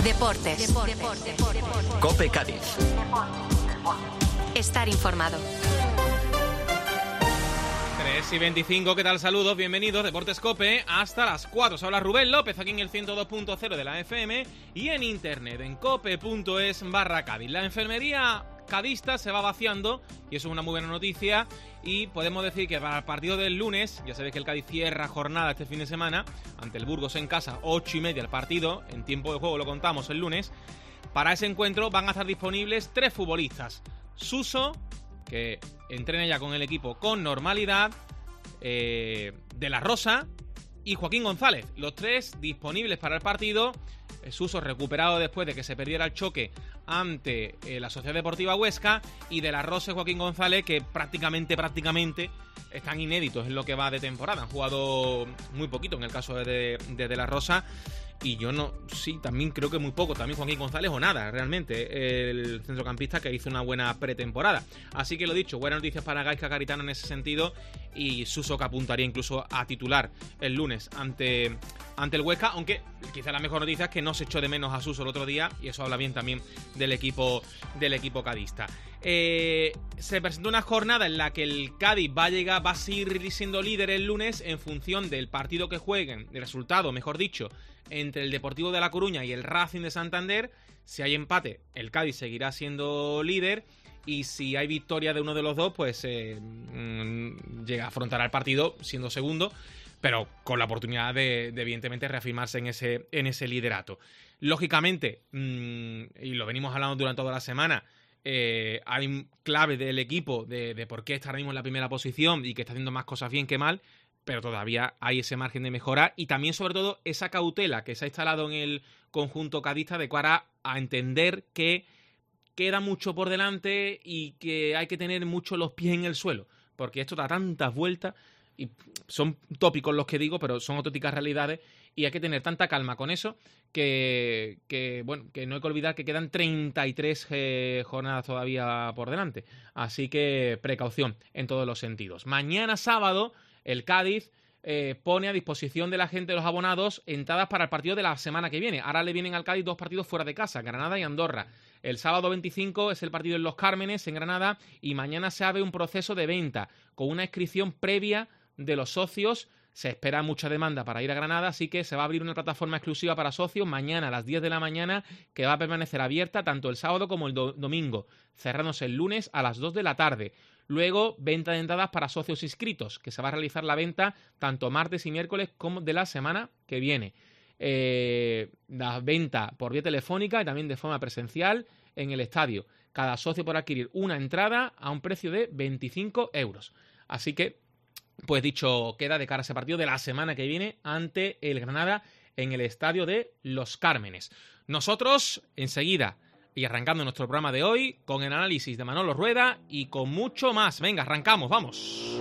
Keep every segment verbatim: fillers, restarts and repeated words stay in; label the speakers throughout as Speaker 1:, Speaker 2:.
Speaker 1: Deportes. Deportes. Deportes.
Speaker 2: COPE Cádiz.
Speaker 1: Estar informado.
Speaker 3: tres y veinticinco, ¿qué tal? Saludos, bienvenidos, Deportes COPE, hasta las cuatro. Se habla Rubén López aquí en el ciento dos punto cero de la F M y en internet en cope.es barra Cádiz. La enfermería cadista se va vaciando y eso es una muy buena noticia, y podemos decir que para el partido del lunes, ya sabéis que el Cádiz cierra jornada este fin de semana ante el Burgos en casa, ocho y media el partido, en tiempo de juego lo contamos el lunes. Para ese encuentro van a estar disponibles tres futbolistas: Suso, que entrena ya con el equipo con normalidad, eh, De la Rosa y Joaquín González, los tres disponibles para el partido. Suso recuperado después de que se perdiera el choque ante eh, la Sociedad Deportiva Huesca, y De la Rosa y Joaquín González, que prácticamente, prácticamente están inéditos en lo que va de temporada. Han jugado muy poquito en el caso de De, de, de la Rosa, y yo no, sí, también creo que muy poco, también Joaquín González o nada, realmente, el centrocampista que hizo una buena pretemporada. Así que lo dicho, buenas noticias para Gaizka Garitano en ese sentido, y Suso, que apuntaría incluso a titular el lunes ante, ante el Huesca, aunque quizá la mejor noticia es que no se echó de menos a Suso el otro día, y eso habla bien también del equipo, del equipo cadista. Eh, se presentó una jornada en la que el Cádiz va a llegar, va a seguir siendo líder el lunes en función del partido que jueguen, del resultado, mejor dicho, entre el Deportivo de La Coruña y el Racing de Santander. Si hay empate, el Cádiz seguirá siendo líder, y si hay victoria de uno de los dos, pues eh, mmm, llega a afrontar el partido siendo segundo, pero con la oportunidad de, de evidentemente reafirmarse en ese, en ese liderato. Lógicamente, mmm, y lo venimos hablando durante toda la semana, eh, hay clave del equipo de, de por qué está ahora mismo en la primera posición y que está haciendo más cosas bien que mal, pero todavía hay ese margen de mejora, y también sobre todo esa cautela que se ha instalado en el conjunto cadista de cara a entender que queda mucho por delante y que hay que tener mucho los pies en el suelo, porque esto da tantas vueltas, y son tópicos los que digo, pero son auténticas realidades, y hay que tener tanta calma con eso que, que bueno, que no hay que olvidar que quedan treinta y tres eh, jornadas todavía por delante, así que precaución en todos los sentidos. Mañana sábado el Cádiz eh, pone a disposición de la gente, de los abonados, entradas para el partido de la semana que viene. Ahora le vienen al Cádiz dos partidos fuera de casa, Granada y Andorra. El sábado veinticinco es el partido en Los Cármenes, en Granada, y mañana se abre un proceso de venta con una inscripción previa de los socios. Se espera mucha demanda para ir a Granada, así que se va a abrir una plataforma exclusiva para socios mañana a las diez de la mañana, que va a permanecer abierta tanto el sábado como el do- domingo, cerrándose el lunes a las dos de la tarde. Luego, venta de entradas para socios inscritos, que se va a realizar la venta tanto martes y miércoles como de la semana que viene. Eh, la venta por vía telefónica y también de forma presencial en el estadio. Cada socio podrá adquirir una entrada a un precio de veinticinco euros. Así que, pues dicho queda de cara a ese partido de la semana que viene ante el Granada en el estadio de Los Cármenes. Nosotros, enseguida, y arrancando nuestro programa de hoy, con el análisis de Manolo Rueda y con mucho más. Venga, arrancamos, vamos.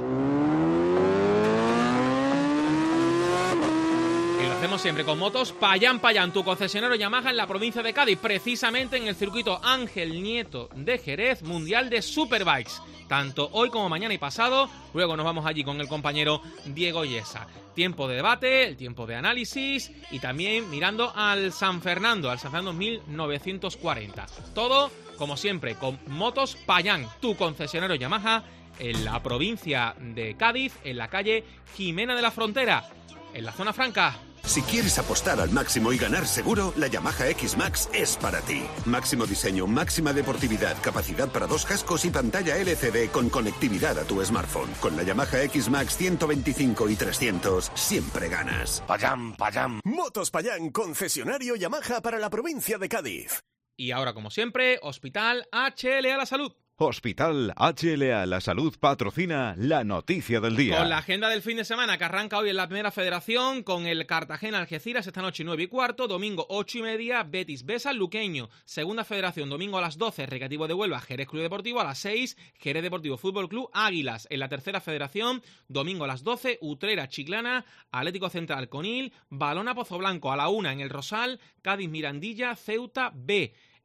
Speaker 3: Hacemos siempre con Motos Payán Payán, tu concesionario Yamaha en la provincia de Cádiz, precisamente en el circuito Ángel Nieto de Jerez, Mundial de Superbikes, tanto hoy como mañana y pasado. Luego nos vamos allí con el compañero Diego Yesa. Tiempo de debate, el tiempo de análisis, y también mirando al San Fernando, al San Fernando mil novecientos cuarenta. Todo, como siempre, con Motos Payán, tu concesionario Yamaha en la provincia de Cádiz, en la calle Jimena de la Frontera, en la zona franca.
Speaker 4: Si quieres apostar al máximo y ganar seguro, la Yamaha X-Max es para ti. Máximo diseño, máxima deportividad, capacidad para dos cascos y pantalla L C D con conectividad a tu smartphone. Con la Yamaha X-Max ciento veinticinco y trescientos, siempre ganas.
Speaker 2: Payán, Payán.
Speaker 5: Motos Payán, concesionario Yamaha para la provincia de Cádiz.
Speaker 3: Y ahora, como siempre, Hospital H L A La Salud.
Speaker 6: Hospital H L A La Salud patrocina la noticia del día.
Speaker 3: Con la agenda del fin de semana que arranca hoy en la Primera Federación con el Cartagena Algeciras esta noche nueve y cuarto, domingo ocho y media Betis Besa Luqueño, Segunda Federación domingo a las doce Recreativo de Huelva Jerez Club Deportivo, a las seis Jerez Deportivo Fútbol Club Águilas. En la Tercera Federación domingo a las doce Utrera Chiclana, Atlético Central Conil, Balona Pozoblanco. A la una en el Rosal Cádiz Mirandilla Ceuta B.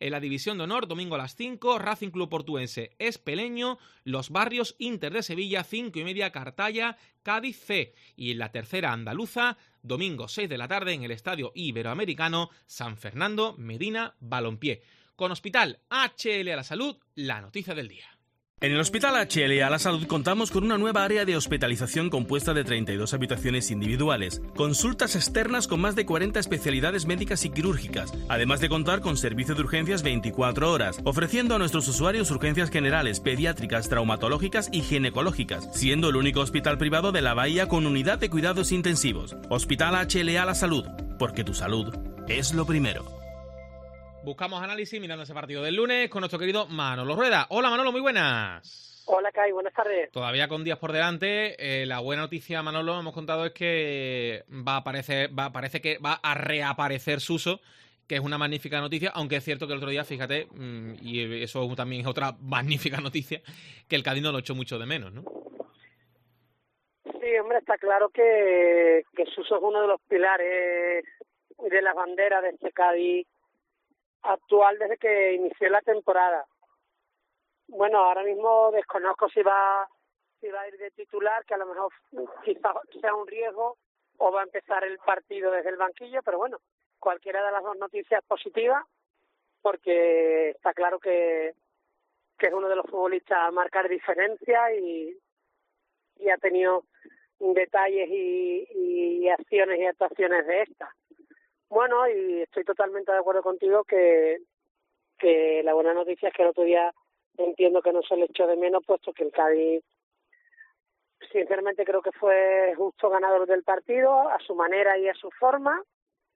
Speaker 3: En la División de Honor, domingo a las cinco, Racing Club Portuense Espeleño, Los Barrios Inter de Sevilla, cinco y media, Cartaya, Cádiz C. Y en la tercera andaluza, domingo seis de la tarde, en el Estadio Iberoamericano, San Fernando Medina Balompié. Con Hospital H L A La Salud, la noticia del día.
Speaker 1: En el Hospital H L A La Salud contamos con una nueva área de hospitalización compuesta de treinta y dos habitaciones individuales, consultas externas con más de cuarenta especialidades médicas y quirúrgicas, además de contar con servicio de urgencias veinticuatro horas, ofreciendo a nuestros usuarios urgencias generales, pediátricas, traumatológicas y ginecológicas, siendo el único hospital privado de la Bahía con unidad de cuidados intensivos. Hospital H L A La Salud, porque tu salud es lo primero.
Speaker 3: Buscamos análisis mirando ese partido del lunes con nuestro querido Manolo Rueda. Hola Manolo, muy buenas.
Speaker 7: Hola Kai, buenas tardes.
Speaker 3: Todavía con días por delante, eh, la buena noticia, Manolo, hemos contado es que va a aparecer, va, parece que va a reaparecer Suso, que es una magnífica noticia, aunque es cierto que el otro día, fíjate, mmm, y eso también es otra magnífica noticia, que el Cádiz no lo echó mucho de menos, ¿no?
Speaker 7: Sí, hombre, está claro que, que Suso es uno de los pilares de la bandera de este Cádiz actual desde que inició la temporada. Bueno, ahora mismo desconozco si va si va a ir de titular, que a lo mejor quizás sea un riesgo, o va a empezar el partido desde el banquillo, pero bueno, cualquiera de las dos noticias es positiva, porque está claro que, que es uno de los futbolistas a marcar diferencia y, y ha tenido detalles y, y acciones y actuaciones de estas. Bueno, y estoy totalmente de acuerdo contigo que, que la buena noticia es que el otro día entiendo que no se le echó de menos, puesto que el Cádiz, sinceramente creo que fue justo ganador del partido, a su manera y a su forma,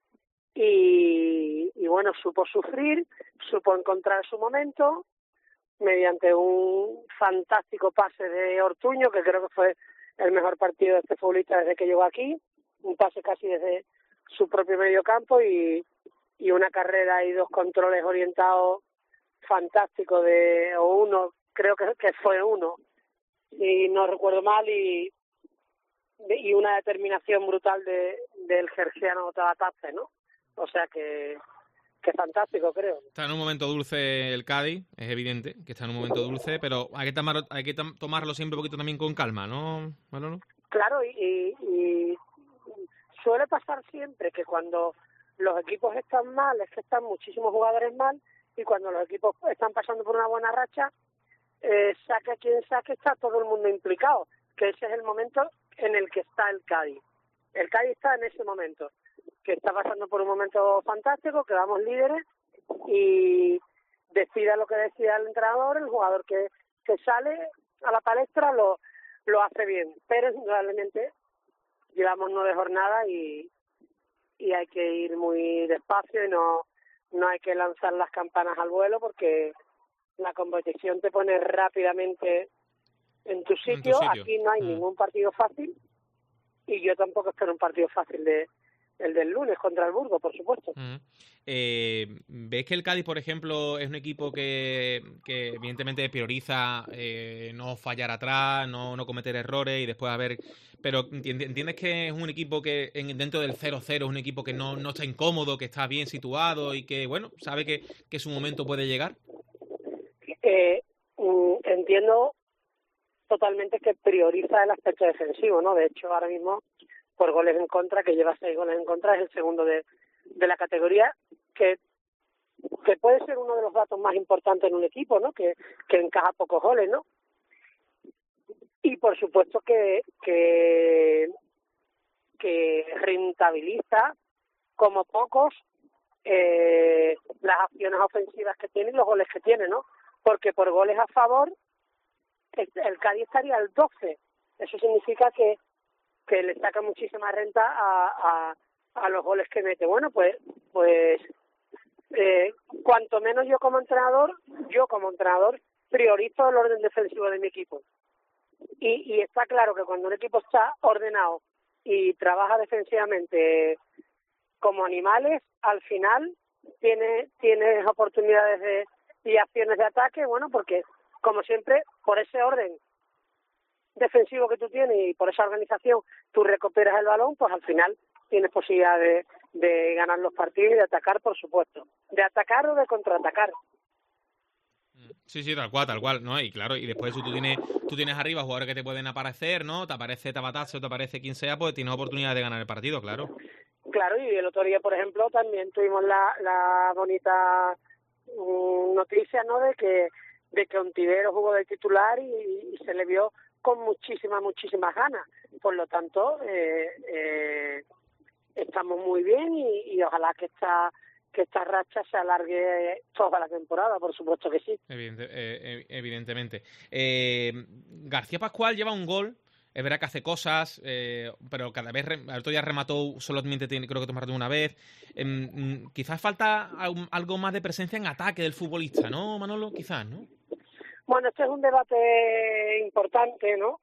Speaker 7: y, y bueno, supo sufrir, supo encontrar su momento, mediante un fantástico pase de Ortuño, que creo que fue el mejor partido de este futbolista desde que llegó aquí, un pase casi desde su propio medio campo y, y una carrera y dos controles orientados fantásticos de, o uno, creo que, que fue uno, y no recuerdo mal, y, y una determinación brutal de del gerciano Tabatace, ¿no? O sea que, que fantástico, creo.
Speaker 3: Está en un momento dulce el Cádiz, es evidente que está en un momento dulce, pero hay que, tomar, hay que tam- tomarlo siempre un poquito también con calma, ¿no, Manolo?
Speaker 7: Claro, y, y, y suele pasar siempre que cuando los equipos están mal, es que están muchísimos jugadores mal, y cuando los equipos están pasando por una buena racha, eh, saque a quien saque, está todo el mundo implicado, que ese es el momento en el que está el Cádiz. El Cádiz está en ese momento, que está pasando por un momento fantástico, que vamos líderes, y decida lo que decida el entrenador, el jugador que, que sale a la palestra lo, lo hace bien, pero indudablemente llevamos nueve jornadas y, y hay que ir muy despacio y no, no hay que lanzar las campanas al vuelo, porque la competición te pone rápidamente en tu sitio.
Speaker 3: En tu sitio.
Speaker 7: Aquí no hay mm. ningún partido fácil, y yo tampoco espero un partido fácil de el del lunes contra el Burgos, por supuesto.
Speaker 3: Mm. Eh, ¿Ves que el Cádiz, por ejemplo, es un equipo que, que evidentemente prioriza eh, no fallar atrás, no, no cometer errores y después a ver... Pero ¿entiendes que es un equipo que en, dentro del cero cero es un equipo que no, no está incómodo, que está bien situado y que, bueno, sabe que, que su momento puede llegar?
Speaker 7: Eh, entiendo totalmente que prioriza el aspecto defensivo, ¿no? De hecho, ahora mismo, por goles en contra, que lleva seis goles en contra, es el segundo de, de la categoría, que que puede ser uno de los datos más importantes en un equipo, ¿no? Que, que encaja pocos goles, ¿no? Y por supuesto que que, que rentabiliza como pocos eh, las acciones ofensivas que tiene y los goles que tiene, ¿no? Porque por goles a favor el, el Cádiz estaría al doce. Eso significa que que le saca muchísima renta a, a, a los goles que mete. Bueno, pues pues eh, cuanto menos yo como entrenador, yo como entrenador priorizo el orden defensivo de mi equipo. Y, y está claro que cuando un equipo está ordenado y trabaja defensivamente como animales, al final tiene tienes oportunidades de y acciones de ataque, bueno, porque como siempre, por ese orden defensivo que tú tienes y por esa organización tú recuperas el balón, pues al final tienes posibilidad de, de ganar los partidos y de atacar, por supuesto. De atacar o de contraatacar.
Speaker 3: Sí, sí, tal cual, tal cual, ¿no? Y claro, y después tú tienes, tú tienes arriba jugadores que te pueden aparecer, ¿no? Te aparece Tabatazzo, te aparece quien sea, pues tienes oportunidad de ganar el partido, claro.
Speaker 7: Claro, y el otro día, por ejemplo, también tuvimos la, la bonita um, noticia, ¿no? De que de que Ontivero jugó de titular y, y se le vio con muchísimas, muchísimas ganas. Por lo tanto, eh, eh, estamos muy bien y, y ojalá que esta que esta racha se alargue toda la temporada, por supuesto que sí.
Speaker 3: Evidente, eh, evidentemente. Eh, García Pascual lleva un gol, es verdad que hace cosas, eh, pero cada vez, el otro día remató, solamente tiene, creo que remató una vez. Eh, quizás falta algo más de presencia en ataque del futbolista, ¿no, Manolo? Quizás, ¿no?
Speaker 7: Bueno, este es un debate importante, ¿no?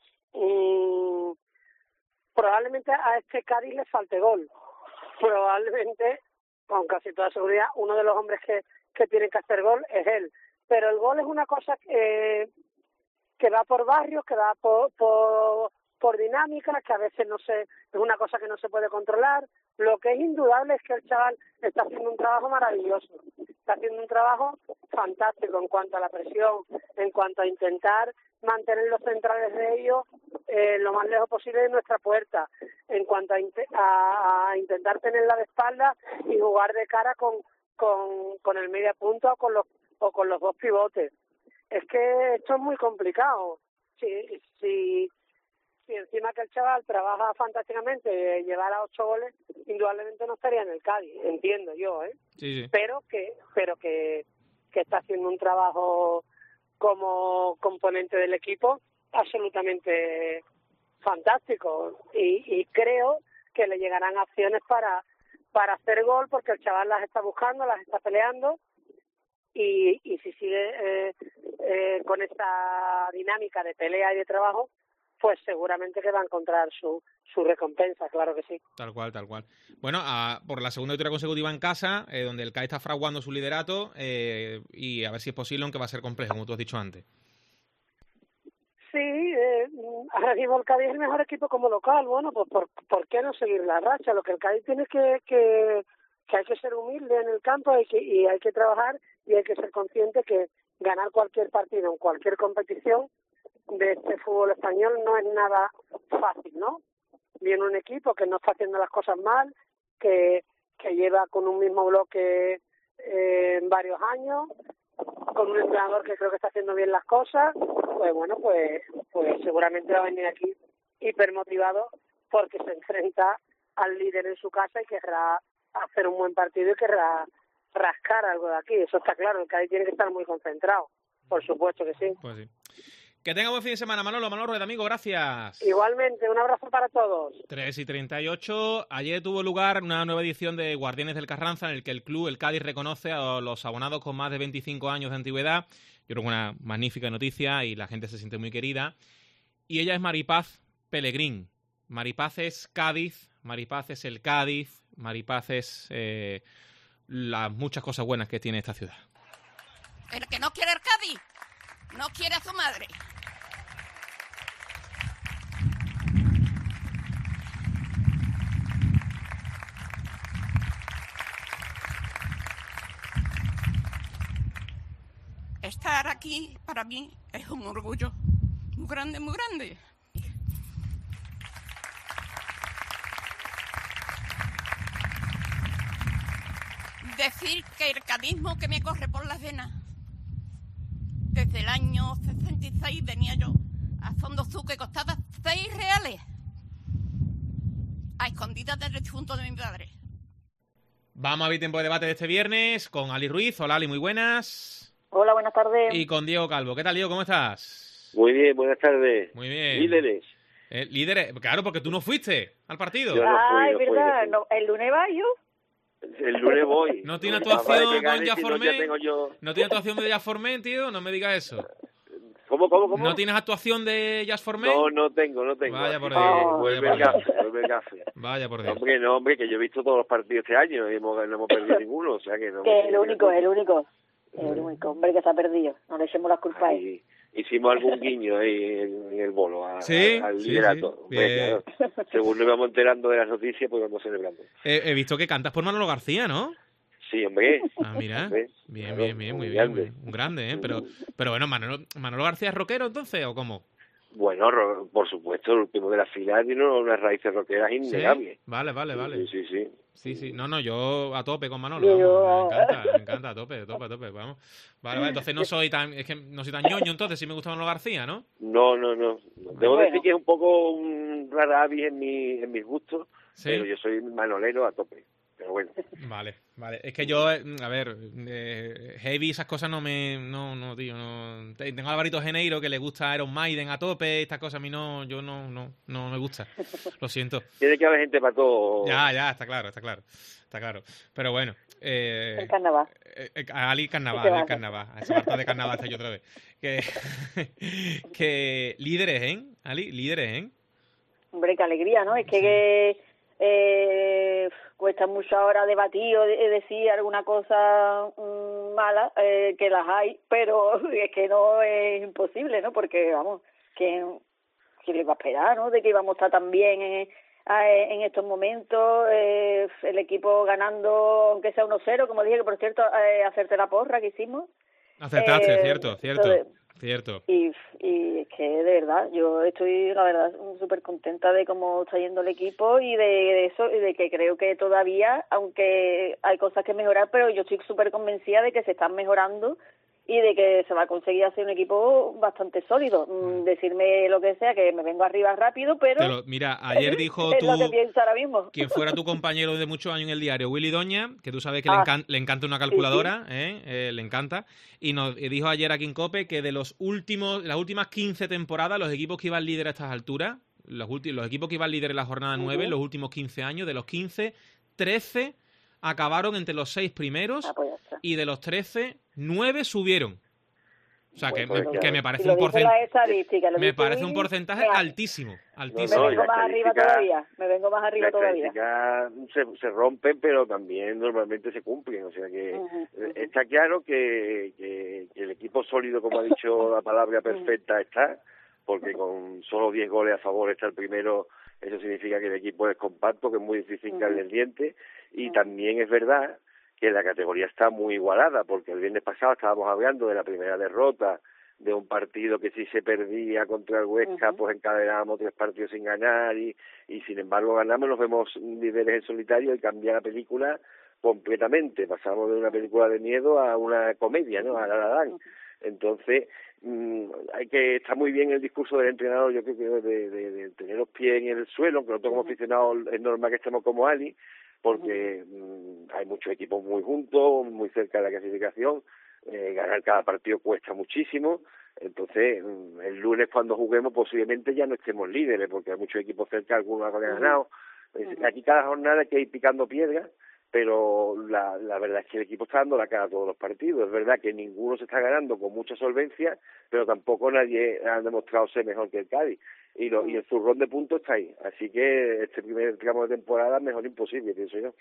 Speaker 7: Mm, probablemente a este Cádiz le falte gol. Probablemente, con casi toda seguridad, uno de los hombres que, que tiene que hacer gol es él. Pero el gol es una cosa que, que va por barrios, que va por, por, por dinámicas, que a veces no se, es una cosa que no se puede controlar. Lo que es indudable es que el chaval está haciendo un trabajo maravilloso. Está haciendo un trabajo fantástico en cuanto a la presión, en cuanto a intentar mantener los centrales de ellos eh, lo más lejos posible de nuestra puerta, en cuanto a, a, a intentar tenerla de espalda y jugar de cara con, con, con el media punta o con los o con los dos pivotes. Es que esto es muy complicado. Si, si, si encima que el chaval trabaja fantásticamente, eh, llevar a ocho goles, indudablemente no estaría en el Cádiz, entiendo yo, ¿eh?
Speaker 3: Sí, sí.
Speaker 7: Pero que, pero que, que está haciendo un trabajo como componente del equipo absolutamente fantástico y, y creo que le llegarán acciones para para hacer gol porque el chaval las está buscando, las está peleando y, y si sigue eh, eh, con esta dinámica de pelea y de trabajo, pues seguramente que va a encontrar su su recompensa, claro que sí.
Speaker 3: Tal cual, tal cual. Bueno, a, por la segunda victoria consecutiva en casa, eh, donde el Cádiz está fraguando su liderato eh, y a ver si es posible, aunque va a ser complejo, como tú has dicho antes.
Speaker 7: Sí, eh, ahora mismo el Cádiz es el mejor equipo como local. Bueno, pues ¿por, por qué no seguir la racha? Lo que el Cádiz tiene que, que, que hay que ser humilde en el campo hay que, y hay que trabajar y hay que ser consciente que ganar cualquier partido en cualquier competición de este fútbol español no es nada fácil, ¿no? Viene un equipo que no está haciendo las cosas mal, que, que lleva con un mismo bloque eh, en varios años, con un entrenador que creo que está haciendo bien las cosas, pues bueno, pues pues seguramente va a venir aquí hipermotivado porque se enfrenta al líder en su casa y querrá hacer un buen partido y querrá rascar algo de aquí. Eso está claro, el Cádiz tiene que estar muy concentrado, por supuesto que sí.
Speaker 3: Pues sí. Que tenga buen fin de semana, Manolo. Manolo Rueda, amigo, gracias.
Speaker 7: Igualmente, un abrazo para todos.
Speaker 3: tres y treinta y ocho. Ayer tuvo lugar una nueva edición de Guardianes del Carranza, en el que el club, el Cádiz, reconoce a los abonados con más de veinticinco años de antigüedad. Yo creo que una magnífica noticia y la gente se siente muy querida. Y ella es Maripaz Pelegrín. Maripaz es Cádiz, Maripaz es el Cádiz, Maripaz es eh, las muchas cosas buenas que tiene esta ciudad.
Speaker 8: El que no quiere el Cádiz, no quiere a su madre. Estar aquí para mí es un orgullo muy grande, muy grande. Decir que el cadismo que me corre por las venas, desde el año sesenta y seis venía yo a Fondo Sur que costaba seis reales, a escondidas del difunto de mi padre.
Speaker 3: Vamos a abrir tiempo de debate de este viernes con Ali Ruiz. Hola, Ali, muy buenas.
Speaker 9: Hola, buenas tardes.
Speaker 3: Y con Diego Calvo. ¿Qué tal, Diego? ¿Cómo estás?
Speaker 10: Muy bien, buenas tardes.
Speaker 3: Muy bien.
Speaker 10: Líderes.
Speaker 3: Eh, líderes, claro, porque tú no fuiste al partido.
Speaker 10: Yo no fui,
Speaker 9: ah, es
Speaker 10: no fui,
Speaker 9: verdad,
Speaker 10: no
Speaker 9: no, el lunes va yo.
Speaker 10: El lunes voy.
Speaker 3: ¿No tiene actuación con
Speaker 10: Ya
Speaker 3: Jaformen?
Speaker 10: yo...
Speaker 3: ¿No tiene actuación de Jaformen, tío? No me digas eso.
Speaker 10: ¿Cómo, cómo, cómo?
Speaker 3: ¿No tienes actuación de Jaformen?
Speaker 10: No, no tengo, no tengo.
Speaker 3: Vaya por Dios.
Speaker 10: Oh,
Speaker 3: vaya
Speaker 10: vuelve
Speaker 3: por
Speaker 10: el
Speaker 3: Dios.
Speaker 10: gafe, vuelve el gafe.
Speaker 3: Vaya por Dios.
Speaker 10: Hombre, no, hombre, que yo he visto todos los partidos este año y hemos, no hemos perdido ninguno, o sea que no.
Speaker 9: Que es el único, es el único. Es el único hombre que se ha perdido. No le echemos las culpas a él.
Speaker 10: hicimos algún guiño ahí en, en el bolo a,
Speaker 3: ¿Sí?
Speaker 10: a, al
Speaker 3: sí,
Speaker 10: liderato.
Speaker 3: sí.
Speaker 10: Pues, claro, según nos íbamos enterando de las noticias, pues vamos celebrando.
Speaker 3: He, he visto que cantas por Manolo García, ¿no?
Speaker 10: Sí, hombre.
Speaker 3: Ah, mira.
Speaker 10: Hombre,
Speaker 3: Bien,
Speaker 10: claro,
Speaker 3: bien, bien, muy bien.
Speaker 10: grande.
Speaker 3: Muy, un grande, ¿eh? Pero, pero bueno, Manolo, ¿Manolo García es rockero entonces o cómo?
Speaker 10: Bueno, ro- por supuesto, el último de la fila tiene unas raíces rockeras innegables.
Speaker 3: ¿Sí? Vale, vale, vale.
Speaker 10: Sí, sí, sí.
Speaker 3: Sí, sí. No, no, yo a tope con Manolo.
Speaker 9: Yo-
Speaker 3: Vamos, me encanta, me encanta, a tope, a tope, a tope. Vamos. Vale, vale, entonces no soy tan, es que no soy tan ñoño, entonces sí me gusta Manolo García, ¿no?
Speaker 10: No, no, no. Debo
Speaker 9: Bueno.
Speaker 10: decir que es un poco un rara avis en, mi, en mis gustos,
Speaker 3: Sí.
Speaker 10: pero yo soy manolero a tope. Pero bueno.
Speaker 3: Vale, vale. Es que yo, eh, a ver, eh, heavy, esas cosas no me... No, no, tío, no... Tengo a Alvarito Geneiro que le gusta Iron Maiden a tope, estas cosas a mí no, yo no, no, no me gusta. Lo siento.
Speaker 10: Tiene que haber gente para todo.
Speaker 3: Ya, ya, está claro, está claro. Está claro. Pero bueno. Eh,
Speaker 9: El carnaval.
Speaker 3: eh, eh, a Ali
Speaker 9: ¿Qué
Speaker 3: Carnaval,
Speaker 9: va a
Speaker 3: Ali
Speaker 9: hacer?
Speaker 3: Carnaval. A esa parte de Carnaval está yo otra vez. Que, que líderes, ¿eh? Ali, líderes, ¿eh?
Speaker 9: Hombre, qué alegría, ¿no? Es que,
Speaker 3: Sí.
Speaker 9: que, eh, cuesta mucho ahora debatir o de- decir alguna cosa mm, mala, eh, que las hay, pero es que no es imposible, ¿no? Porque, vamos, que, que le va a esperar, ¿no? De que íbamos a estar tan bien en, a- en estos momentos, eh, el equipo ganando, aunque sea uno cero, como dije, que por cierto, eh, hacerte la porra que hicimos.
Speaker 3: Acertaste,
Speaker 9: Eh,
Speaker 3: cierto, cierto.
Speaker 9: entonces,
Speaker 3: Cierto.
Speaker 9: Y, y es que de verdad, yo estoy, la verdad, súper contenta de cómo está yendo el equipo y de, de eso, y de que creo que todavía, aunque hay cosas que mejorar, pero yo estoy súper convencida de que se están mejorando y de que se va a conseguir hacer un equipo bastante sólido. Mm, Decirme lo que sea, que me vengo arriba rápido, pero
Speaker 3: Te lo- mira, ayer dijo
Speaker 9: es
Speaker 3: tú...
Speaker 9: lo que pienso ahora mismo.
Speaker 3: Quien fuera tu compañero de muchos años en el diario, Willy Doña, que tú sabes que
Speaker 9: Ah,
Speaker 3: le, encan- le encanta una calculadora, ¿eh? Eh, le encanta, y nos y dijo ayer aquí en COPE que de los últimos, las últimas quince temporadas, los equipos que iban líder a estas alturas, los, últimos, los equipos que iban líder en la jornada nueve,
Speaker 9: Ujú.
Speaker 3: los últimos quince años, de los quince, trece acabaron entre los seis primeros,
Speaker 9: Ah, pues ya está.
Speaker 3: y de los trece, nueve subieron. O sea, que,
Speaker 10: Bueno,
Speaker 3: me,
Speaker 10: pues
Speaker 3: que me
Speaker 10: ya.
Speaker 3: parece
Speaker 9: Y lo
Speaker 3: un
Speaker 9: dice la
Speaker 3: porcentaje...
Speaker 9: estadística, lo
Speaker 3: Me
Speaker 9: dice
Speaker 3: parece un
Speaker 9: Willy,
Speaker 3: porcentaje
Speaker 9: me-
Speaker 3: altísimo,
Speaker 9: Me
Speaker 3: altísimo.
Speaker 10: No, y
Speaker 9: vengo
Speaker 10: la
Speaker 9: más arriba
Speaker 10: estadística-
Speaker 9: todavía, me vengo más arriba
Speaker 10: Las
Speaker 9: todavía.
Speaker 10: estadísticas se, se rompen, pero también normalmente se cumplen. O sea que
Speaker 9: Ujú,
Speaker 10: eh,
Speaker 9: ujú.
Speaker 10: está claro que, que, que el equipo sólido, como ha dicho la palabra perfecta, está, porque con solo diez goles a favor está el primero. Eso significa que el equipo es compacto, que es muy difícil
Speaker 9: Ujú.
Speaker 10: caerle el diente. Y
Speaker 9: Ujú.
Speaker 10: también es verdad que la categoría está muy igualada, porque el viernes pasado estábamos hablando de la primera derrota, de un partido que si se perdía contra el Huesca,
Speaker 9: Ujú.
Speaker 10: pues encadenábamos tres partidos sin ganar y, y sin embargo ganamos, nos vemos líderes en solitario y cambia la película completamente. Pasamos de una película de miedo a una comedia, ¿no? A La La Land. Entonces, mmm, hay que estar muy bien el discurso del entrenador, yo creo que de, de, de tener los pies en el suelo, aunque nosotros como aficionados es normal que estemos como Ali, porque mmm, hay muchos equipos muy juntos, muy cerca de la clasificación. Eh, ganar cada partido cuesta muchísimo, entonces mm, el lunes cuando juguemos posiblemente ya no estemos líderes porque hay muchos equipos cerca, algunos han ganado. Es- aquí cada jornada hay que ir picando piedras, pero la, la verdad es que el equipo está dando la cara a todos los partidos. Es verdad que ninguno se está ganando con mucha solvencia, pero tampoco nadie ha demostrado ser mejor que el Cádiz, y, lo, y el zurrón de puntos está ahí, así que este primer tramo de temporada mejor imposible, pienso yo.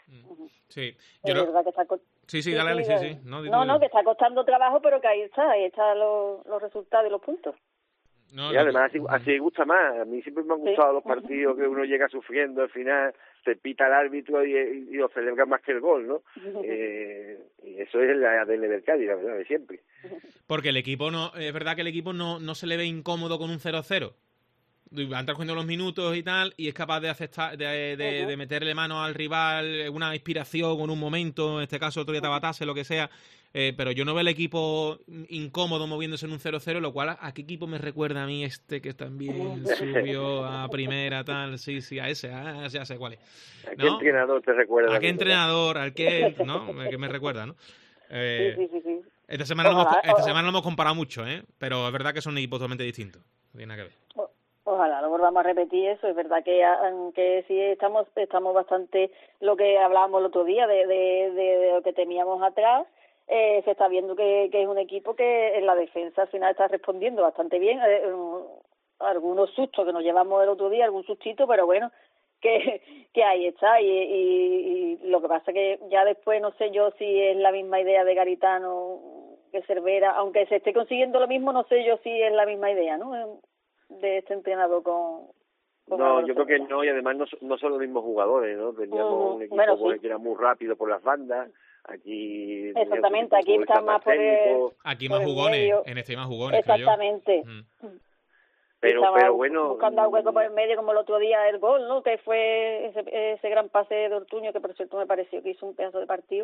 Speaker 3: Sí, yo
Speaker 9: Es
Speaker 3: no...
Speaker 9: verdad que está co-
Speaker 3: Sí, sí,
Speaker 9: Sí,
Speaker 3: dale, dale, sí,
Speaker 9: sí,
Speaker 3: sí.
Speaker 9: eh.
Speaker 3: No, di
Speaker 9: No,
Speaker 3: tú,
Speaker 9: no,
Speaker 3: di
Speaker 9: que
Speaker 3: tú.
Speaker 9: está costando trabajo, pero que ahí está, ahí están los, los resultados y los puntos.
Speaker 3: No,
Speaker 10: Y
Speaker 3: no,
Speaker 10: además
Speaker 3: que-
Speaker 10: así, así gusta más. A mí siempre me han gustado los partidos que uno llega sufriendo, al final se pita el árbitro y, y, y lo celebra más que el gol, ¿no? Eh, y eso es el A D N del Cádiz, la verdad, de siempre.
Speaker 3: Porque el equipo no... Es verdad que el equipo no, no se le ve incómodo con un cero cero. Va a entrar jugando los minutos y tal, y es capaz de aceptar, de, de,
Speaker 9: Ujú.
Speaker 3: de meterle mano al rival, una inspiración o en un momento, en este caso otro día Tabatase, lo que sea, eh, pero yo no veo el equipo incómodo moviéndose en un cero cero, lo cual, ¿a qué equipo me recuerda a mí este que también subió a primera, tal? Sí, sí, a ese, ah, ya sé cuál es.
Speaker 10: ¿A qué
Speaker 3: ¿No?
Speaker 10: entrenador te recuerda?
Speaker 3: ¿A qué
Speaker 10: también, verdad?
Speaker 3: entrenador? ¿Al qué? ¿No? Que me recuerda, ¿no? Eh,
Speaker 9: Sí, sí, sí, sí.
Speaker 3: Esta semana, lo hemos,
Speaker 9: Ojalá,
Speaker 3: esta
Speaker 9: ojalá.
Speaker 3: semana lo hemos comparado mucho, ¿eh? Pero es verdad que son equipos totalmente distintos. No tiene nada que ver.
Speaker 9: O- Ojalá lo volvamos a repetir eso. Es verdad que aunque sí estamos estamos bastante lo que hablábamos el otro día de, de, de, de lo que teníamos atrás, eh, se está viendo que, que es un equipo que en la defensa al final está respondiendo bastante bien. Eh, eh, algunos sustos que nos llevamos el otro día, algún sustito, pero bueno, que, que ahí está. Y, y, y lo que pasa que ya después no sé yo si es la misma idea de Garitano que Cervera, aunque se esté consiguiendo lo mismo, no sé yo si es la misma idea, ¿no? De este entrenador con... con
Speaker 10: No, yo creo que no, y además no, no son los mismos jugadores, ¿no? Teníamos uh, un equipo bueno, sí. que era muy rápido por las bandas, aquí...
Speaker 9: Exactamente, aquí está más por el...
Speaker 3: Aquí más jugones, en este hay más jugones.
Speaker 9: Exactamente.
Speaker 3: Mm.
Speaker 10: Pero, pero bueno...
Speaker 9: Buscando al hueco por el medio, como el otro día el gol, ¿no? Que fue ese, ese gran pase de Ortuño, que por cierto me pareció que hizo un pedazo de partido.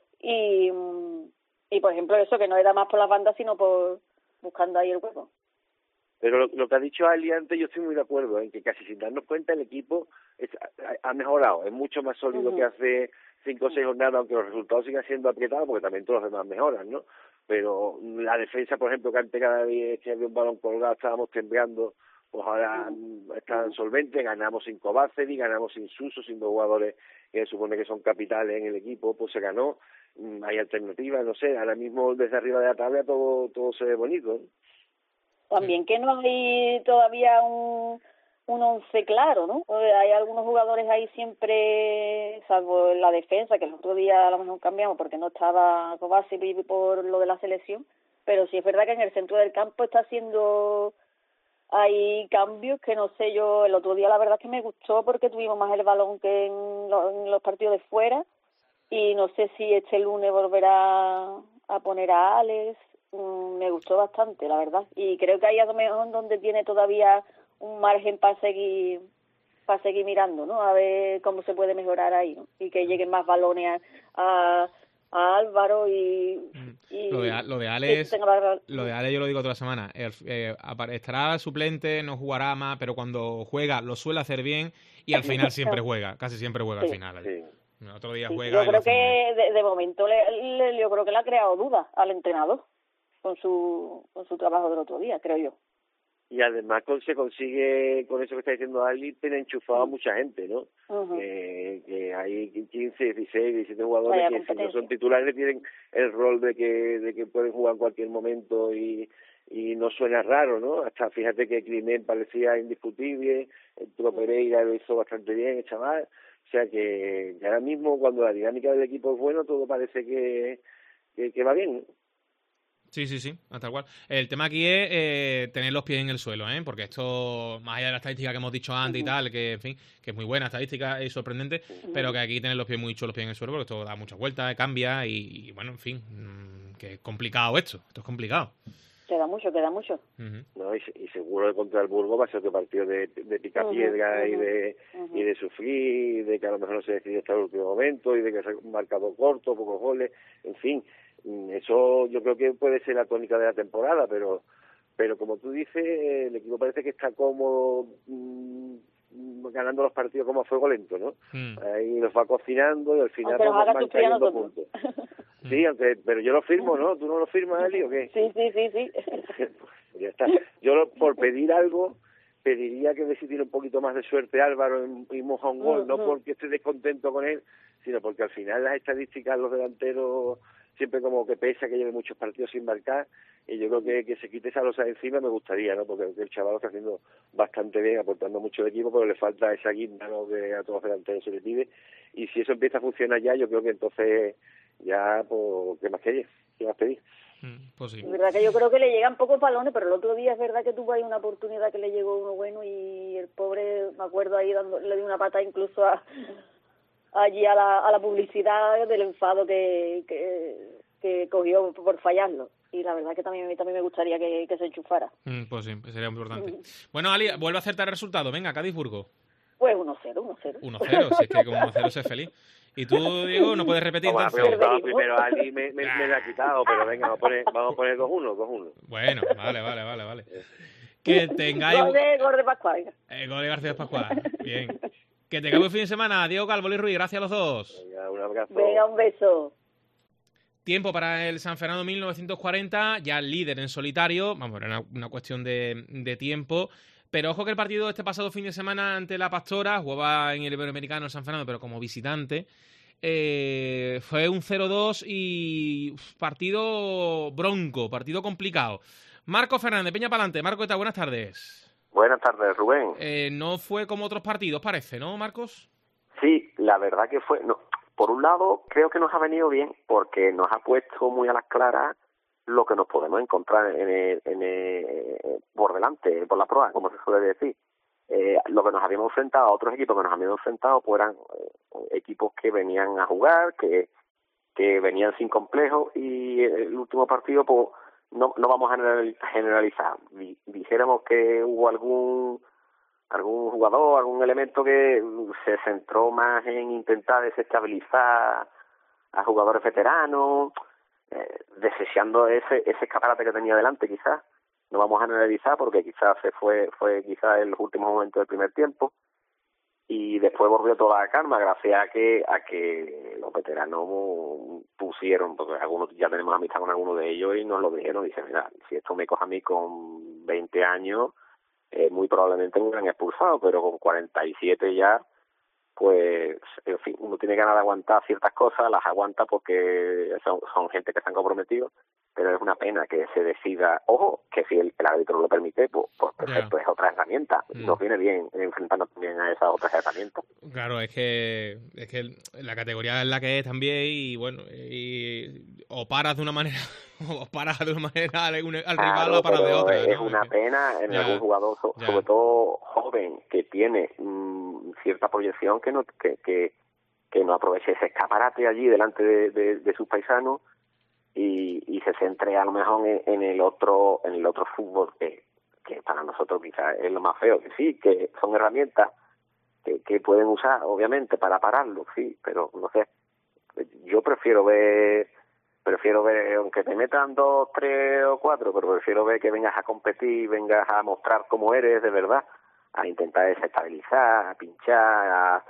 Speaker 9: Y, y por ejemplo, eso, que no era más por las bandas, sino por buscando ahí el hueco.
Speaker 10: Pero lo, lo que ha dicho Ali antes, yo estoy muy de acuerdo en que casi sin darnos cuenta el equipo es, ha, ha mejorado, es mucho más sólido uh-huh. que hace cinco o seis jornadas, aunque los resultados sigan siendo apretados, porque también todos los demás mejoran, ¿no? Pero la defensa, por ejemplo, que antes cada vez que había un balón colgado estábamos temblando, pues ahora uh-huh. están solventes, ganamos sin Kovacevic, ganamos sin Suso, sin dos jugadores que se supone que son capitales en el equipo, pues se ganó, hay alternativas, no sé, ahora mismo desde arriba de la tabla todo todo se ve bonito, ¿no?
Speaker 9: También que no hay todavía un, un once claro, ¿no? Hay algunos jugadores ahí siempre, salvo en la defensa, que el otro día a lo mejor cambiamos porque no estaba Kovacevic por lo de la selección, pero sí es verdad que en el centro del campo está haciendo... Hay cambios que no sé yo, el otro día la verdad es que me gustó porque tuvimos más el balón que en los, en los partidos de fuera, y no sé si este lunes volverá a poner a Alex. Me gustó bastante, la verdad, y creo que ahí a lo mejor donde tiene todavía un margen para seguir para seguir mirando, ¿no? A ver cómo se puede mejorar ahí, ¿no? Y que lleguen más balones a, a, a Álvaro y, y
Speaker 3: lo de lo de Alex, la... lo de Alex yo lo digo toda la semana, el, eh, estará suplente, no jugará más, pero cuando juega lo suele hacer bien y al final siempre juega, casi siempre juega
Speaker 9: sí,
Speaker 3: al final.
Speaker 10: Sí.
Speaker 3: El otro día
Speaker 9: sí,
Speaker 3: juega.
Speaker 9: Yo creo que de, de momento le, le, yo creo que le ha creado dudas al entrenador con su con su trabajo del otro día, creo yo.
Speaker 10: Y además se consigue, con eso que está diciendo Ali, tener enchufado a mucha gente, ¿no? Uh-huh. Eh, que hay quince, dieciséis, diecisiete jugadores que si no son titulares tienen el rol de que de que pueden jugar en cualquier momento y y no suena raro, ¿no? Hasta fíjate que Climent parecía indiscutible, el Tro Pereira lo hizo bastante bien, el chaval. O sea que, que ahora mismo cuando la dinámica del equipo es buena, todo parece que, que, que va bien, ¿no?
Speaker 3: Sí, sí, sí, tal cual. El tema aquí es eh, tener los pies en el suelo, ¿eh? Porque esto, más allá de la estadística que hemos dicho antes uh-huh. y tal, que en fin, que es muy buena estadística y sorprendente, uh-huh. pero que aquí tener los pies muy chulos, los pies en el suelo, porque esto da muchas vueltas, cambia y, y bueno, en fin, mmm, que es complicado esto, esto es complicado.
Speaker 9: Queda mucho, queda mucho.
Speaker 10: Uh-huh. No, y, y seguro que contra el Burgos va a ser otro partido de, de picapiedra uh-huh. y de uh-huh. y de sufrir, y de que a lo mejor no se decide hasta el último momento, y de que se ha marcado corto, pocos goles, en fin. Eso yo creo que puede ser la tónica de la temporada, pero pero como tú dices, el equipo parece que está cómodo mmm, ganando los partidos como a fuego lento, ¿no? Mm. Ahí los va cocinando y al final vamos manteniendo puntos. Sí, aunque, pero yo lo firmo, ¿no? ¿Tú no lo firmas, Eli, o qué?
Speaker 9: Sí, sí, sí, sí.
Speaker 10: Ya está. Yo lo, por pedir algo pediría que decidiera un poquito más de suerte Álvaro y, y moja un gol, uh-huh. no porque esté descontento con él, sino porque al final las estadísticas, los delanteros siempre como que pesa que lleve muchos partidos sin marcar, y yo creo que, que se quite esa losa de encima me gustaría, ¿no? Porque el chaval lo está haciendo bastante bien, aportando mucho al equipo, pero le falta esa guinda, ¿no? Que a todos los delanteros se les pide, y si eso empieza a funcionar ya, yo creo que entonces ya, pues, ¿qué más queréis? ¿Qué más pedís?
Speaker 3: Mm, pues sí.
Speaker 9: Es verdad que yo creo que le llegan pocos balones, pero el otro día es verdad que tuvo ahí una oportunidad que le llegó uno bueno, y el pobre, me acuerdo ahí, dando, le dio una pata incluso a... allí a la, a la publicidad del enfado que, que, que cogió por fallarlo. Y la verdad que también a mí también me gustaría que, que se enchufara.
Speaker 3: Mm, pues sí, sería muy importante. Mm. Bueno, Ali, vuelve a acertar el resultado. Venga, Cádiz-Burgos.
Speaker 9: Pues uno cero, uno cero.
Speaker 3: uno cero, si es que con uno cero se es feliz. Y tú, Diego, no puedes repetir.
Speaker 10: Vamos, preguntado primero a Ali, me, me, me la ha quitado, pero venga, vamos a poner, vamos a poner dos uno, dos uno.
Speaker 3: Bueno, vale, vale, vale, vale. Que tengáis...
Speaker 9: Gol de, gol de Pascual.
Speaker 3: Eh, gol de García Pascual, bien. Que tengamos el fin de semana. Diego Calvo y Ruiz, gracias a los dos.
Speaker 10: Venga, un abrazo.
Speaker 9: Venga, un beso.
Speaker 3: Tiempo para el San Fernando mil novecientos cuarenta, ya líder en solitario. Vamos, era una, una cuestión de, de tiempo. Pero ojo que el partido este pasado fin de semana ante la Pastora, jugaba en el Iberoamericano San Fernando, pero como visitante, eh, fue un cero dos y uf, partido bronco, partido complicado. Marco Fernández, Peña Palante. Marco, ¿qué tal? Buenas tardes.
Speaker 11: Buenas tardes, Rubén.
Speaker 3: Eh, no fue como otros partidos, parece, ¿no, Marcos?
Speaker 11: Sí, la verdad que fue... No, por un lado, creo que nos ha venido bien porque nos ha puesto muy a las claras lo que nos podemos encontrar en el, en el, por delante, por la proa, como se suele decir. Eh, lo que nos habíamos enfrentado, a otros equipos que nos habíamos enfrentado, pues eran eh, equipos que venían a jugar, que, que venían sin complejos, y el último partido, pues no, no vamos a generalizar. Dijéramos que hubo algún algún jugador, algún elemento que se centró más en intentar desestabilizar a jugadores veteranos, eh, desechando ese ese escaparate que tenía delante, quizás. No vamos a analizar porque quizás se fue fue quizás en los últimos momentos del primer tiempo, y después volvió toda la calma gracias a que a que los veteranos pusieron, porque algunos ya tenemos amistad con algunos de ellos y nos lo dijeron. Dicen, mira, si esto me coge a mí con veinte años, eh, muy probablemente me hubieran expulsado, pero con cuarenta y siete ya, pues, en fin, uno tiene ganas de aguantar ciertas cosas, las aguanta porque son, son gente que están comprometidos, pero es una pena que se decida, ojo, que si el, el árbitro lo permite, pues, pues perfecto, yeah. Es otra herramienta. Mm. Nos viene bien enfrentarnos también a esas otras herramientas.
Speaker 3: Claro, es que es que la categoría es la que es también, y bueno, y, o paras de una manera o paras de una manera al, al
Speaker 11: claro,
Speaker 3: rival o paras de otra.
Speaker 11: Es
Speaker 3: ¿no?
Speaker 11: una
Speaker 3: es que...
Speaker 11: pena en yeah. algún jugador, so, yeah. sobre todo joven, que tiene mmm, cierta proyección, que no que, que, que no aproveche ese escaparate allí delante de, de, de sus paisanos, y, y se centre a lo mejor en, en el otro en el otro fútbol, que, que para nosotros quizás es lo más feo, que sí, que son herramientas que, que pueden usar obviamente para pararlo, sí, pero no sé, yo prefiero ver prefiero ver, aunque te metan dos, tres o cuatro, pero prefiero ver que vengas a competir, vengas a mostrar cómo eres de verdad, a intentar desestabilizar, a pinchar, a,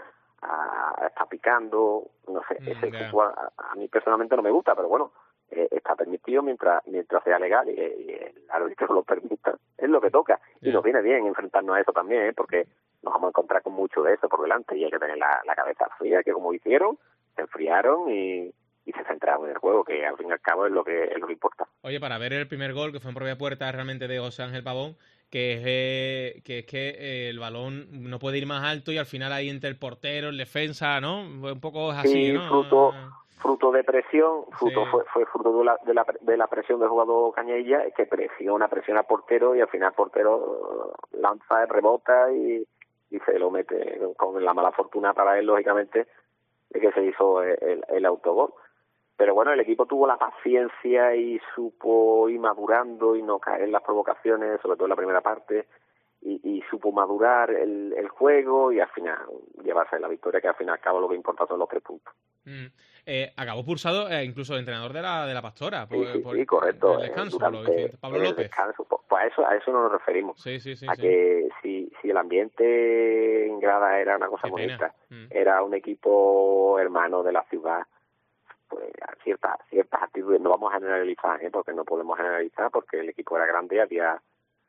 Speaker 11: a, a estar picando, no sé, mm, ese yeah. fútbol a, a mí personalmente no me gusta, pero bueno, eh, está permitido mientras mientras sea legal y, y el árbitro lo permita, es lo que toca. Yeah. Y nos viene bien enfrentarnos a eso también, ¿eh? Porque nos vamos a encontrar con mucho de eso por delante, y hay que tener la, la cabeza fría, que como hicieron, se enfriaron y, y se centraron en el juego, que al fin y al cabo es lo que es lo que importa.
Speaker 3: Oye, para ver el primer gol, que fue en propia puerta realmente de José Ángel Pavón, que es, eh, que es que eh, el balón no puede ir más alto y al final ahí entre el portero, el defensa, ¿no? Un poco es así,
Speaker 11: sí,
Speaker 3: ¿no?
Speaker 11: fruto fruto de presión, fruto sí. fue, fue fruto de la, de la de la presión del jugador Cañella, que presiona, presiona al portero, y al final el portero lanza, rebota y, y se lo mete, con la mala fortuna para él, lógicamente, de que se hizo el, el, el autogol. Pero bueno, el equipo tuvo la paciencia y supo ir madurando y no caer en las provocaciones, sobre todo en la primera parte, y, y supo madurar el, el juego y al final llevarse la victoria, que al fin y al cabo lo que importa son los tres puntos.
Speaker 3: Mm. Eh, acabó expulsado eh, incluso el entrenador de la de la Pastora. Por,
Speaker 11: sí, sí,
Speaker 3: por,
Speaker 11: sí, correcto.
Speaker 3: El descanso,
Speaker 11: durante,
Speaker 3: por lo que dice Pablo
Speaker 11: el
Speaker 3: López.
Speaker 11: Descanso, pues, pues a eso, a eso nos referimos.
Speaker 3: Sí, sí, sí,
Speaker 11: a
Speaker 3: sí.
Speaker 11: que si, si el ambiente en grada era una cosa bonita, mm. era un equipo hermano de la ciudad, pues ciertas ciertas actitudes, no vamos a generalizar, ¿eh? Porque no podemos generalizar, porque el equipo era grande y había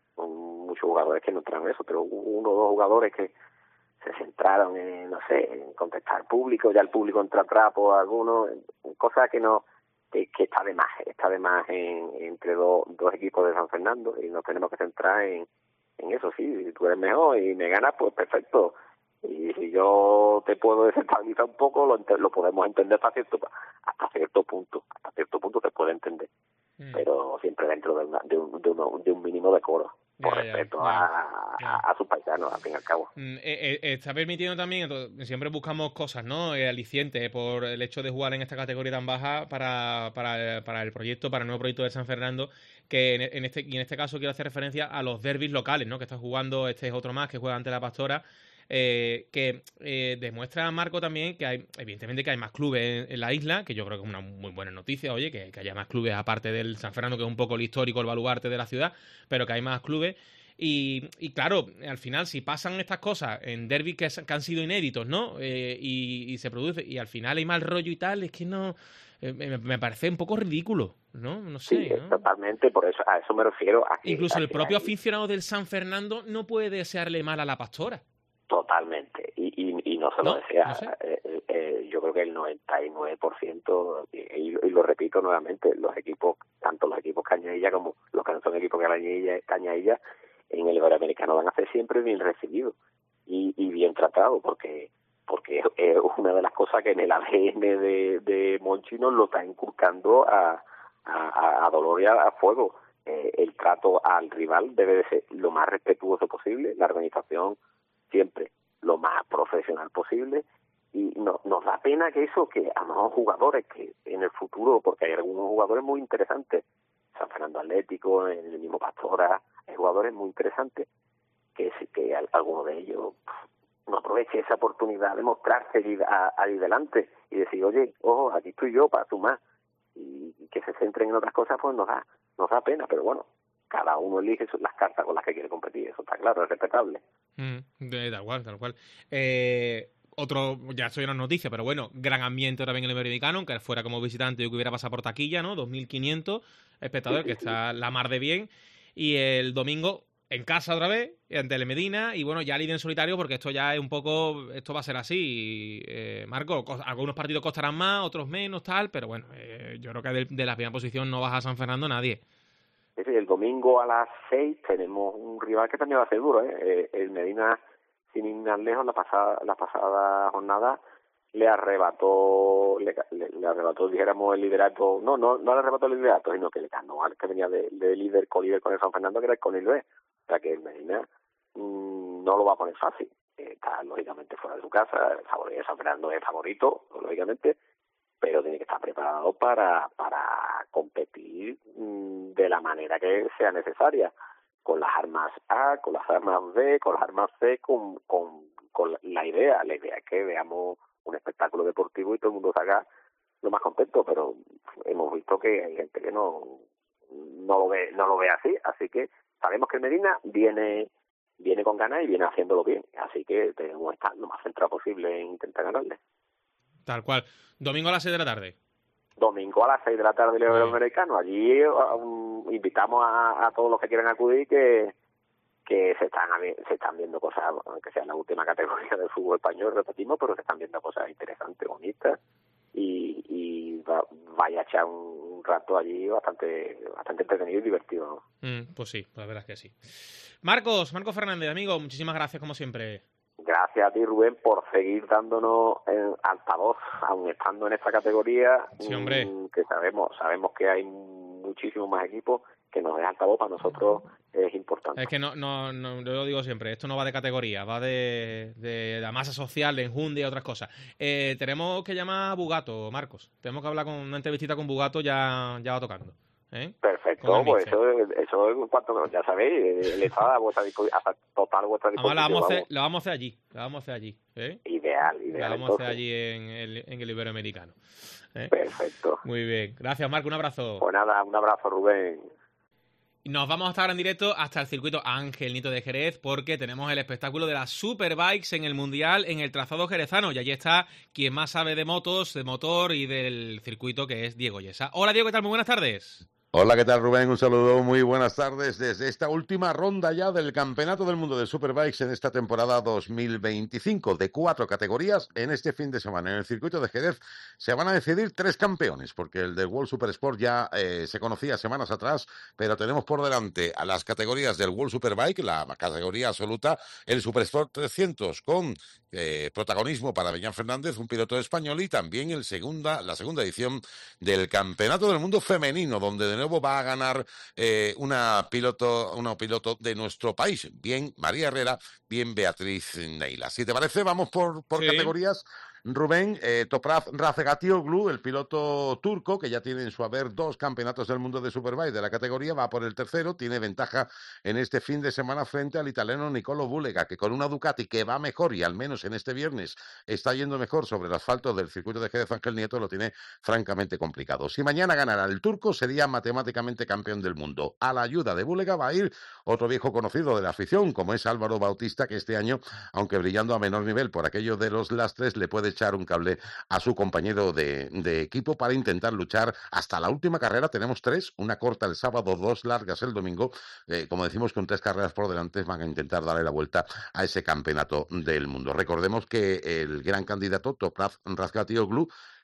Speaker 11: um, muchos jugadores que no entraron en eso, pero hubo uno o dos jugadores que se centraron en, no sé, en contestar al público, ya el público entra atrás por algunos, cosas que no, que, que está de más, está de más en, entre dos, dos equipos de San Fernando, y nos tenemos que centrar en, en eso. Sí, si tú eres mejor y me ganas, pues perfecto, y si yo te puedo desestabilizar un poco, lo, lo podemos entender hasta cierto, hasta cierto punto, hasta cierto punto se puede entender, mm. pero siempre dentro de, una, de, un, de, uno, de un mínimo decoro, por ya, respeto ya, a, ya. A, a sus paisanos, al fin y al cabo.
Speaker 3: Mm, eh, eh, está permitiendo también, entonces, siempre buscamos cosas, ¿no? Eh, alicientes por el hecho de jugar en esta categoría tan baja para, para, para el proyecto, para el nuevo proyecto de San Fernando, que en, en este y en este caso quiero hacer referencia a los derbis locales, ¿no? Que está jugando, este es otro más, que juega ante la Pastora. Eh, que eh, demuestra, Marco, también que hay, evidentemente, que hay más clubes en, en la isla, que yo creo que es una muy buena noticia, oye, que, que haya más clubes aparte del San Fernando, que es un poco el histórico, el baluarte de la ciudad, pero que hay más clubes. Y, y claro, al final, si pasan estas cosas en derbis que, que han sido inéditos, ¿no? Eh, y, y se produce, y al final hay mal rollo y tal, es que no... Eh, me, me parece un poco ridículo, ¿no? No sé,
Speaker 11: sí,
Speaker 3: ¿no?
Speaker 11: Totalmente, por eso, a eso me refiero. A que,
Speaker 3: Incluso
Speaker 11: a
Speaker 3: el
Speaker 11: que
Speaker 3: propio
Speaker 11: hay...
Speaker 3: aficionado del San Fernando no puede desearle mal a la Pastora.
Speaker 11: Totalmente, y, y, y no se lo
Speaker 3: no,
Speaker 11: desea,
Speaker 3: no sé.
Speaker 11: eh, eh, yo creo que el noventa y nueve por ciento, y, y lo repito nuevamente, los equipos, tanto los equipos Cañadilla como los que no son equipos Cañadilla, Cañadilla en el Iberoamericano van a ser siempre bien recibidos y, y bien tratados, porque porque es una de las cosas que en el A D N de, de Monchi nos lo está inculcando a, a, a, a dolor y a, a fuego. Eh, el trato al rival debe de ser lo más respetuoso posible, la organización siempre lo más profesional posible, y no, nos da pena que eso, que a lo mejor jugadores que en el futuro, porque hay algunos jugadores muy interesantes, San Fernando Atlético, en el mismo Pastora, hay jugadores muy interesantes, que, que alguno de ellos no aproveche esa oportunidad de mostrarse ahí, ahí delante y decir, oye, ojo, aquí estoy yo para sumar, y, y que se centren en otras cosas, pues nos da nos da pena, pero bueno, cada uno elige las cartas con las que quiere competir, eso está claro, es respetable.
Speaker 3: Mm, de, tal cual, tal cual. Eh, otro, ya esto ya no es noticia, pero bueno, gran ambiente también en el Iberoamericano, aunque fuera como visitante yo que hubiera pasado por taquilla, ¿no? dos mil quinientos espectadores, sí, sí, que está sí. la mar de bien. Y el domingo en casa otra vez, ante el Medina, y bueno, ya líder en solitario, porque esto ya es un poco, esto va a ser así. Eh, Marco, algunos partidos costarán más, otros menos, tal, pero bueno, eh, yo creo que de, de la primera posición no baja a San Fernando nadie.
Speaker 11: Sí, el domingo a las seis tenemos un rival que también va a ser duro, ¿eh? Eh, el Medina, sin ir más lejos, la pasada, la pasada jornada le arrebató, le, le, le arrebató, dijéramos, el liderato, no, no, no le arrebató el liderato, sino que le ganó al que venía de, de líder, co-líder con el San Fernando, que era el Conilvé. O sea que el Medina mmm, no lo va a poner fácil. Está lógicamente fuera de su casa, el favorito de San Fernando es favorito, lógicamente, pero tiene que estar preparado para, para competir mmm, de la manera que sea necesaria, con las armas A, con las armas B, con las armas C, con, con, con la idea. La idea es que veamos un espectáculo deportivo y todo el mundo salga lo más contento, pero hemos visto que hay gente que no no lo ve no lo ve así, así que sabemos que el Medina viene viene con ganas y viene haciéndolo bien, así que tenemos que estar lo más centrado posible en intentar ganarle.
Speaker 3: Tal cual. Domingo a las seis de la tarde.
Speaker 11: Domingo a las seis de la tarde el Iberoamericano. Allí um, invitamos a, a todos los que quieran acudir que que se están se están viendo cosas, aunque sea en la última categoría del fútbol español, repetimos, pero se están viendo cosas interesantes, bonitas, y, y va, vaya a echar un, un rato allí bastante bastante entretenido y divertido, ¿no?
Speaker 3: Mm, pues sí, la verdad es que sí. Marcos, Marcos Fernández, amigo, muchísimas gracias como siempre.
Speaker 11: Gracias a ti, Rubén, por seguir dándonos en altavoz, aun estando en esta categoría.
Speaker 3: Sí, hombre.
Speaker 11: Que sabemos sabemos que hay muchísimos más equipos, que nos dé altavoz para nosotros es importante.
Speaker 3: Es que no, no, no, yo lo digo siempre, esto no va de categoría, va de, de la masa social, de enjundia y otras cosas. Eh, tenemos que llamar a Bugato, Marcos. Tenemos que hablar con una entrevistita con Bugato, ya, ya va tocando. ¿Eh?
Speaker 11: Perfecto, pues eso, eso es en cuanto, ya sabéis, el estado a vuestra disposición, total vuestra disposición.
Speaker 3: Vamos, la, vamos a hacer, la vamos a hacer allí, la vamos a hacer allí. ¿eh?
Speaker 11: Ideal, ideal.
Speaker 3: La vamos
Speaker 11: entonces.
Speaker 3: a hacer allí en el, en el Iberoamericano. ¿eh?
Speaker 11: Perfecto.
Speaker 3: Muy bien, gracias Marco, un abrazo.
Speaker 11: Pues nada, un abrazo Rubén.
Speaker 3: Nos vamos a estar en directo hasta el circuito Ángel Nieto de Jerez, porque tenemos el espectáculo de las Superbikes en el Mundial en el trazado jerezano, y allí está quien más sabe de motos, de motor y del circuito, que es Diego Yesa. Hola Diego, ¿qué tal? Muy buenas tardes.
Speaker 12: Hola, ¿qué tal Rubén? Un saludo, muy buenas tardes desde esta última ronda ya del Campeonato del Mundo de Superbikes en esta temporada dos mil veinticinco, de cuatro categorías. En este fin de semana en el circuito de Jerez se van a decidir tres campeones, porque el del World Super Sport ya eh, se conocía semanas atrás, pero tenemos por delante a las categorías del World Superbike, la categoría absoluta, el Super Sport trescientos con eh, protagonismo para Beñán Fernández, un piloto español, y también el segunda, la segunda edición del Campeonato del Mundo Femenino, donde de nuevo va a ganar eh, una piloto una piloto de nuestro país, bien María Herrera, bien Beatriz Neila. Si te parece, vamos por, por sí. categorías. Rubén, eh, Toprak Razgatlioglu, el piloto turco, que ya tiene en su haber dos campeonatos del mundo de Superbike de la categoría, va por el tercero, tiene ventaja en este fin de semana frente al italiano Nicolo Bulega, que con una Ducati que va mejor, y al menos en este viernes está yendo mejor sobre el asfalto del circuito de Jerez Ángel Nieto, lo tiene francamente complicado. Si mañana ganara el turco, sería matemáticamente campeón del mundo. A la ayuda de Bulega va a ir otro viejo conocido de la afición, como es Álvaro Bautista, que este año, aunque brillando a menor nivel por aquello de los lastres, le puede echar un cable a su compañero de, de equipo para intentar luchar hasta la última carrera. Tenemos tres, una corta el sábado, dos largas el domingo. Eh, como decimos, con tres carreras por delante van a intentar darle la vuelta a ese campeonato del mundo. Recordemos que el gran candidato, Toprak Razgatlioglu,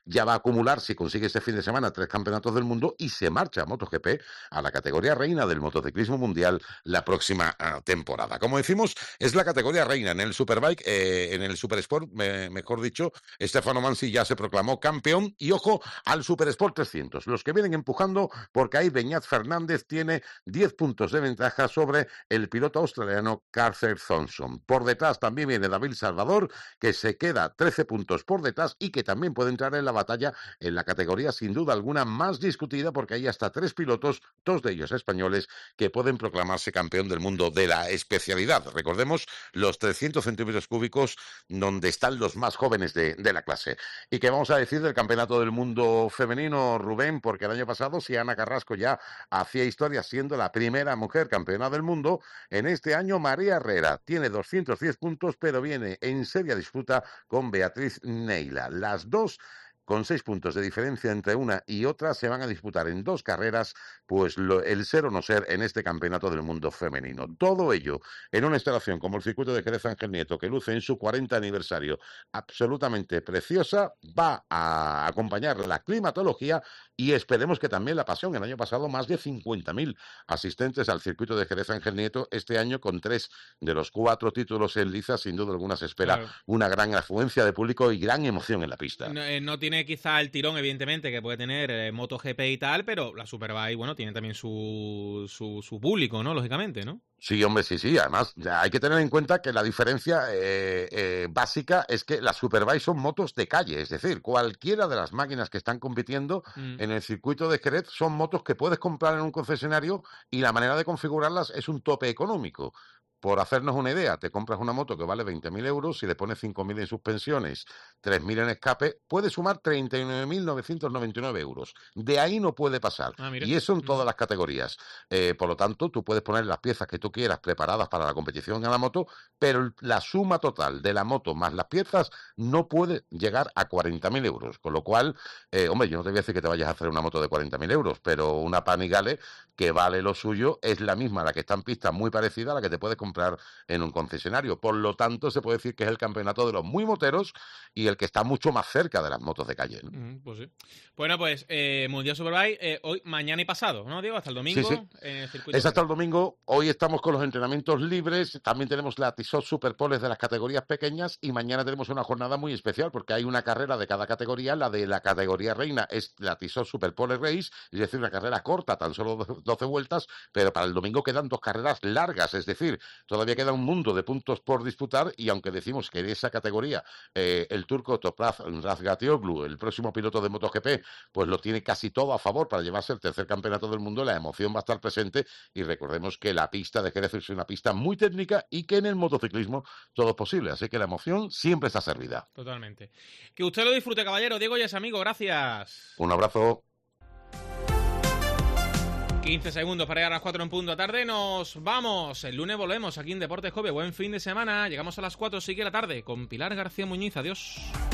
Speaker 12: ya va a acumular, si consigue este fin de semana, tres campeonatos del mundo y se marcha a MotoGP a la categoría reina del motociclismo mundial la próxima uh, temporada. Como decimos, es la categoría reina. En el Superbike, eh, en el Supersport, me, mejor dicho, Stefano Mansi ya se proclamó campeón. Y ojo al Supersport trescientos, los que vienen empujando, porque ahí Beñat Fernández tiene diez puntos de ventaja sobre el piloto australiano Carter Thompson. Por detrás también viene David Salvador, que se queda trece puntos por detrás y que también puede entrar en la batalla en la categoría sin duda alguna más discutida, porque hay hasta tres pilotos, dos de ellos españoles, que pueden proclamarse campeón del mundo de la especialidad. Recordemos los trescientos centímetros cúbicos, donde están los más jóvenes de, de la clase. ¿Y qué vamos a decir del campeonato del mundo femenino, Rubén? Porque el año pasado, si Ana Carrasco ya hacía historia siendo la primera mujer campeona del mundo, en este año María Herrera tiene doscientos diez puntos, pero viene en seria disputa con Beatriz Neila. Las dos, con seis puntos de diferencia entre una y otra, se van a disputar en dos carreras, pues lo, el ser o no ser en este campeonato del mundo femenino. Todo ello en una instalación como el circuito de Jerez Ángel Nieto, que luce en su cuarenta aniversario, absolutamente preciosa, va a acompañar la climatología y esperemos que también la pasión. El año pasado más de cincuenta mil asistentes al circuito de Jerez Ángel Nieto, este año con tres de los cuatro títulos en liza, sin duda alguna se espera claro. una gran afluencia de público y gran emoción en la pista.
Speaker 3: No, eh, no tiene quizá el tirón, evidentemente, que puede tener eh, MotoGP y tal, pero la Superbike, bueno, tiene también su, su, su público, ¿no? Lógicamente, ¿no?
Speaker 12: Sí, hombre, sí, sí. Además, ya hay que tener en cuenta que la diferencia eh, eh, básica es que las Superbike son motos de calle, es decir, cualquiera de las máquinas que están compitiendo mm. en el circuito de Jerez son motos que puedes comprar en un concesionario y la manera de configurarlas es un tope económico. Por hacernos una idea, te compras una moto que vale veinte mil euros, si le pones cinco mil en suspensiones, tres mil en escape, puede sumar treinta y nueve mil novecientos noventa y nueve euros. De ahí no puede pasar. Ah, y eso en todas las categorías. Eh, por lo tanto, tú puedes poner las piezas que tú quieras preparadas para la competición en la moto, pero la suma total de la moto más las piezas no puede llegar a cuarenta mil euros. Con lo cual, eh, hombre, yo no te voy a decir que te vayas a hacer una moto de cuarenta mil euros, pero una Panigale que vale lo suyo es la misma, la que está en pista, muy parecida a la que te puedes comprar comprar en un concesionario. Por lo tanto, se puede decir que es el campeonato de los muy moteros y el que está mucho más cerca de las motos de calle, ¿no?
Speaker 3: Mm, pues sí. Bueno, pues eh, Mundial Superbike eh, hoy, mañana y pasado, ¿no, Diego? Hasta el domingo.
Speaker 12: Sí, sí.
Speaker 3: En el circuito.
Speaker 12: Es hasta el domingo. Hoy estamos con los entrenamientos libres. También tenemos la Tissot Superpoles de las categorías pequeñas y mañana tenemos una jornada muy especial porque hay una carrera de cada categoría. La de la categoría reina es la Tissot Superpole Race, es decir, una carrera corta, tan solo doce vueltas, pero para el domingo quedan dos carreras largas, es decir, todavía queda un mundo de puntos por disputar y aunque decimos que en esa categoría eh, el turco Toprak Razgatlioglu, el próximo piloto de MotoGP, pues lo tiene casi todo a favor para llevarse el tercer campeonato del mundo, la emoción va a estar presente y recordemos que la pista de Jerez es una pista muy técnica y que en el motociclismo todo es posible, así que la emoción siempre está servida.
Speaker 3: Totalmente. Que usted lo disfrute, caballero. Diego y es amigo, gracias.
Speaker 12: Un abrazo.
Speaker 3: quince segundos para llegar a las cuatro en punto de tarde. Nos vamos. El lunes volvemos aquí en Deportes Cope. Buen fin de semana. Llegamos a las cuatro, sí que la tarde, con Pilar García Muñiz. Adiós.